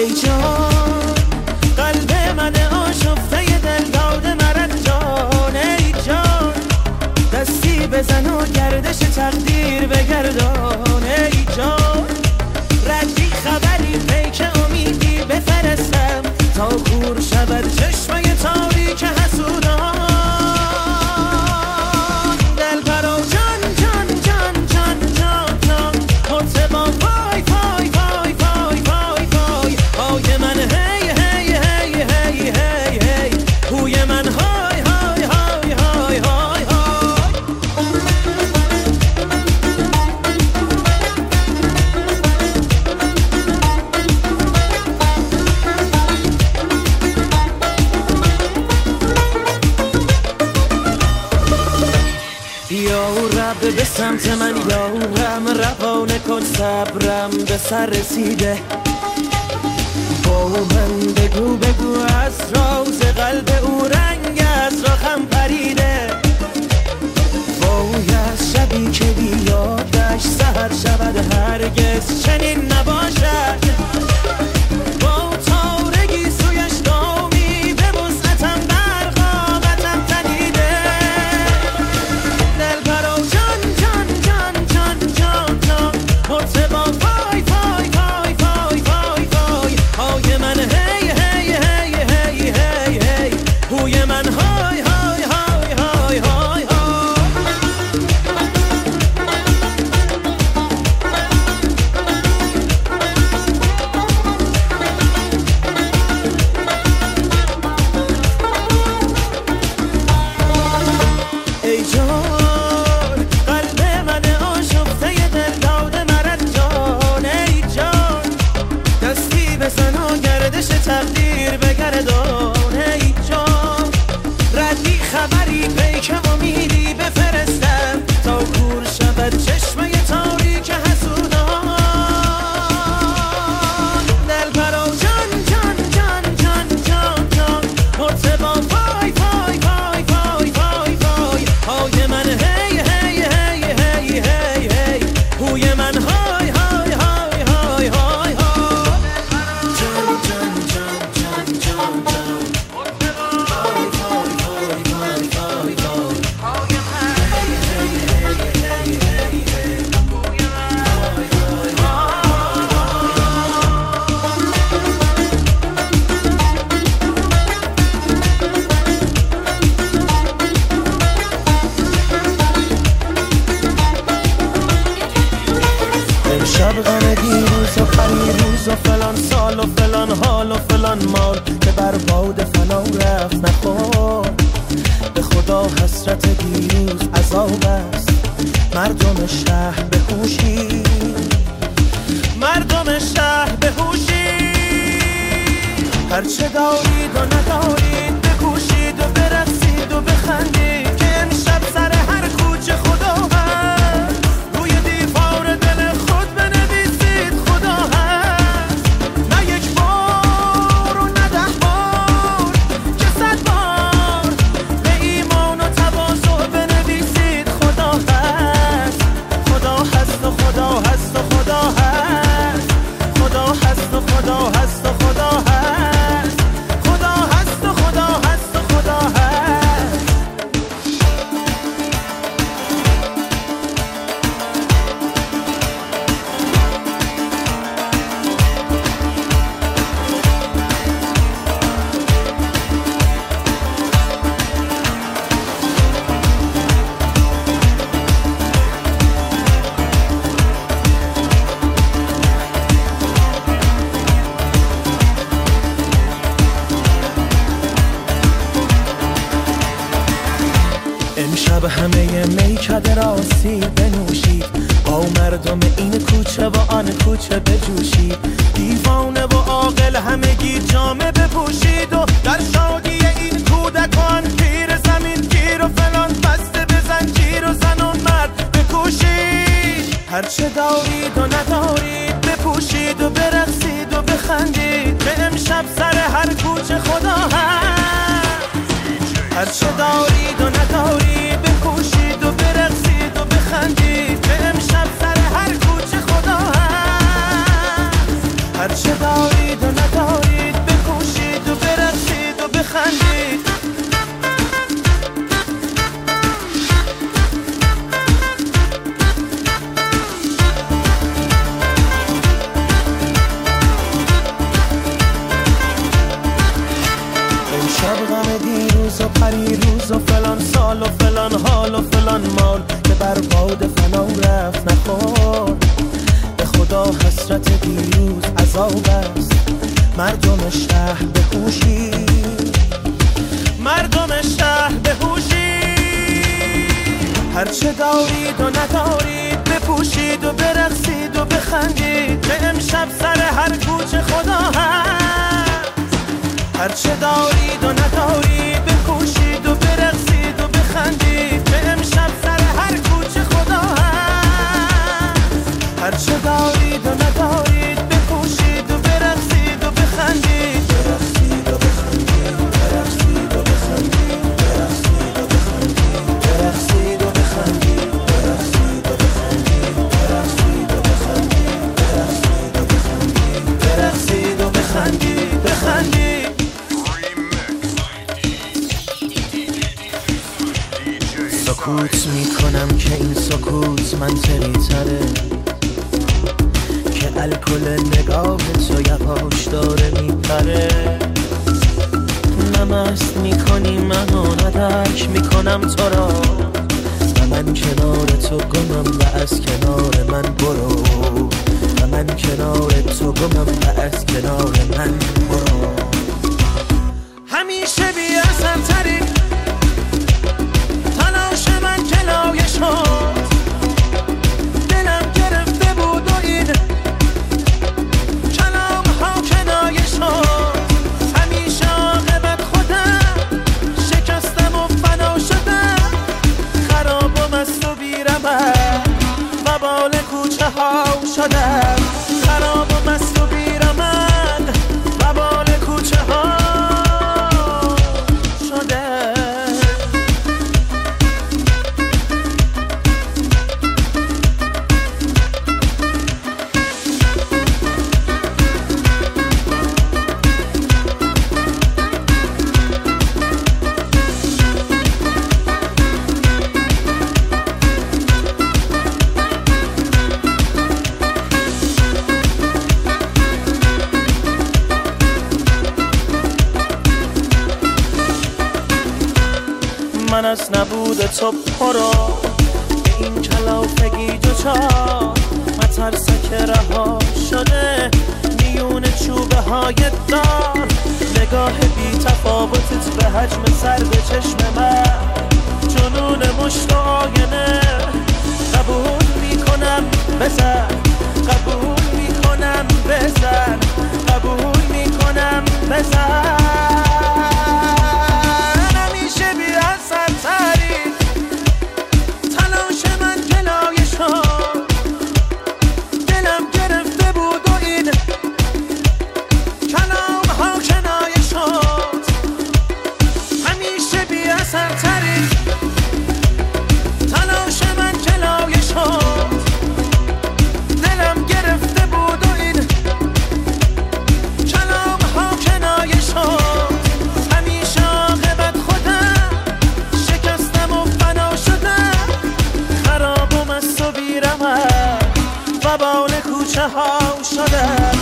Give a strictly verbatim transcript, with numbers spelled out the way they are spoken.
ای جان قلب من آشفته دل داده مرنجان، ای جان دستی بزن و گردش تقدیر بگردان، ای جان ردی خبری پیک امیدی بفرستم تا کور شود چشمه تاریک حسودان. دل پرو جان جان جان جان جان جان مرتبا وای وای وای وای وای وای های من هی هی هی هی هی هی هوی من های های های های های های. یا رب به سمت من یارم روانه کن صبرم به سر رسیده، با من بگو بگو از راز قلب او رنگ از راخم پریده، وای از شبی که بیادش سحر شود هرگز چنین نباشد، با تارگی سویش گامی به وسعتم در قامتم تنیده. دل پرو جان جان جان جان جان جان مرتبا وای وای وای وای وای وای های من هی هی هی هی هی هی هوی من های های های های های های. ای جان قلب من آشفته دل داده مرنجان، ای جان دستی بزن و گردش تقدیر بگردان، ای جان ردی خبری پیک امیدی بفرستم تا کور شود چشمه تاریک حسودان. دل پرو جان جان جان جان جان جان مرتبا وای وای وای وای وای وای های من هی هی هی هی هی هی هوی من های های های های های های. جان جان جان جان جان جان مرتبا وای وای وای وای وای وای های من هی هی هی هی هی هی هوی من های های های های. امشب غم دیروز و پریروز و فلان سال و فلان حال و فلان مال که بر باد فنا رفت نخور، به خدا حسرت دیروز عذاب است. مردم شهر بهوشی، مردم شهر بهوشی، هرچه دارید و ندارید بکوشید و برقصید و بخندید که امشب سر هر کوچه خدا هست، روی دیوار دل خود بنویسید خدا هست. نه یک بار و نه ده بار که صد بار به ایمان و تواضع بنویسید خدا هست. خدا هست و خدا هست و خدا هست، خدا هست و خدا هست و خدا هست، خدا هست و خدا هست و خدا هست. امشب همه میکده راسی بنوشید، با مردم این کوچه و آن کوچه بجوشید، دیوانه و عاقل همگی جامه بپوشید و در شادی این کودکان پیر زمین گیر و فلان بسته به زنجیر و زن و مرد بکوشید. هرچه دارید و ندارید بپوشید و برقصید و بخندید که امشب سر هر کوچه خدا هست. هرچه دارید و ندارید بکوشید و برقصید و بخندید که امشب سر هر کوچه خدا هست. هرچه دارید و ندارید فلان مال که بر باد فنا رفت نخور. به خدا حسرت دیروز عذاب است. مردم شهر بهوشی، مردم شهر بهوشی. هرچه دارید و ندارید بپوشید و برقصید و بخندید که امشب سر هر کوچه خدا هست. هرچه دارید و ندارید بپوشید و برقصید و بخندید که امشب سر هر کوچه خدا هست. هرچه دارید و ندارید بپوشید و برقصید و بخندید، برقصید و بخندید، برقصید و بخندید، برقصید و بخندید، برقصید و بخندید، برقصید و بخندید، برقصید و بخندید، برقصید و بخندید، برقصید و بخندید، بخندید. سکوت میکنم که این سکوت منطقی تره، که الکل نگاه تو یواش داره میپره. نمست میکنی منو ندرک میکنم تو را، و من کنار تو گمم و از کنار من برو، و من کنار تو گمم و از کنار من برو. همیشه بی اثر تری تلاش من جلوی شد، دلم گرفته بود و این کلام ها کنایه شد. همیشه عاقبت خودم شکستم و فنا شدم، خرابم است و بیرمم و بال کوچه ها شدم. خرابم است و بیرمم و بال کوچه ها شدم. من از نبود تو پرو به این کلافگی دوچار، مترسک رها شده میون چوبه های دار. نگاه بی تفاوتت به حجم سرد چشم من، جنون مشت و آینه. قبول میکنم بزن، قبول میکنم بزن، قبول میکنم بزن. تلاش من جلوی شد، دلم گرفته بود و این کلام ها کنایه شد. همیشه بی اثر تری تلاش من جلوی شد، دلم گرفته بود و این کلام ها کنایه شد. همیشه عاقبت خودم شکستم و فنا شدم، خرابم است و بیرمم و بال کوچه ها شدم.